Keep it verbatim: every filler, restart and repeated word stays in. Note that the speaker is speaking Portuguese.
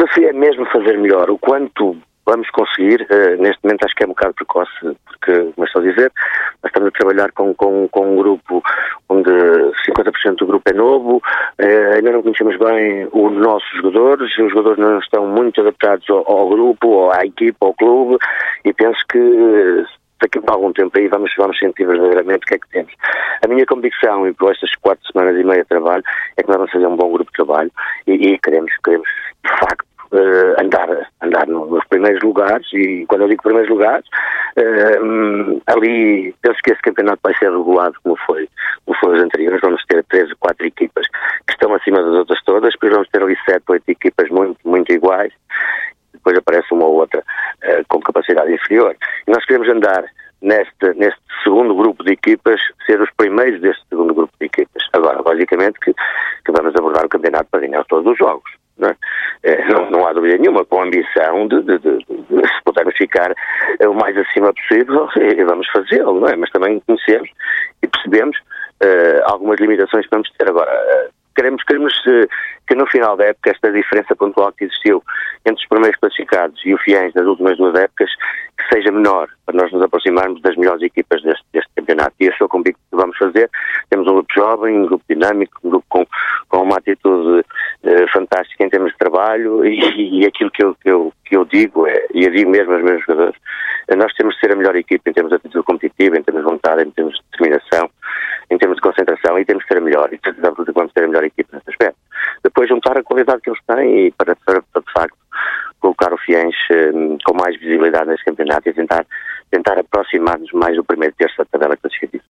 desafio é mesmo fazer melhor. O quanto vamos conseguir, uh, neste momento acho que é um bocado precoce, porque, como estou a dizer, nós estamos a trabalhar com, com, com um grupo onde cinquenta por cento do grupo é novo, uh, ainda não conhecemos bem os nossos jogadores, os jogadores não estão muito adaptados ao, ao grupo, ou à equipa, ao clube, e penso que uh, daqui a algum tempo aí vamos, vamos sentir verdadeiramente o que é que temos. A minha convicção, e por estas quatro semanas e meia de trabalho, é que nós vamos fazer um bom grupo de trabalho e, e queremos, queremos, de facto, Uh, andar, andar nos primeiros lugares, e quando eu digo primeiros lugares, uh, ali penso que esse campeonato vai ser regulado como foi, como foi os anteriores. Vamos ter três ou quatro equipas que estão acima das outras todas, depois vamos ter ali sete ou oito equipas muito, muito iguais, depois aparece uma ou outra uh, com capacidade inferior. E nós queremos andar neste, neste segundo grupo de equipas, ser os primeiros deste segundo grupo de equipas. Agora, logicamente que, que vamos abordar o campeonato para ganhar todos os jogos. Não, é? É, não, não há dúvida nenhuma, com a ambição de, de, de, de, de se pudermos ficar o mais acima possível, e vamos fazê-lo, não é? Mas também conhecemos e percebemos uh, algumas limitações que vamos ter. Agora, uh, queremos, queremos uh, que no final da época esta diferença pontual que existiu entre os primeiros classificados e o Fiéis das últimas duas épocas, que seja menor, para nós nos aproximarmos das melhores equipas deste, deste campeonato. E esse é o convite que vamos fazer. Temos um grupo jovem, um grupo dinâmico, um grupo com, com uma atitude uh, fantástica em termos de trabalho, e, e aquilo que eu, que, eu, que eu digo, é, e eu digo mesmo aos meus jogadores, é, nós temos de ser a melhor equipa em termos de atitude competitiva, em termos de vontade, em termos de determinação, em termos de concentração, e temos de ser a melhor, e vamos ter a melhor equipa nesse aspecto. Depois juntar a qualidade que eles têm e para, para, para de facto, colocar o Fiéis um, com mais visibilidade neste campeonato e tentar, tentar aproximar-nos mais do primeiro terço da tabela classificativa.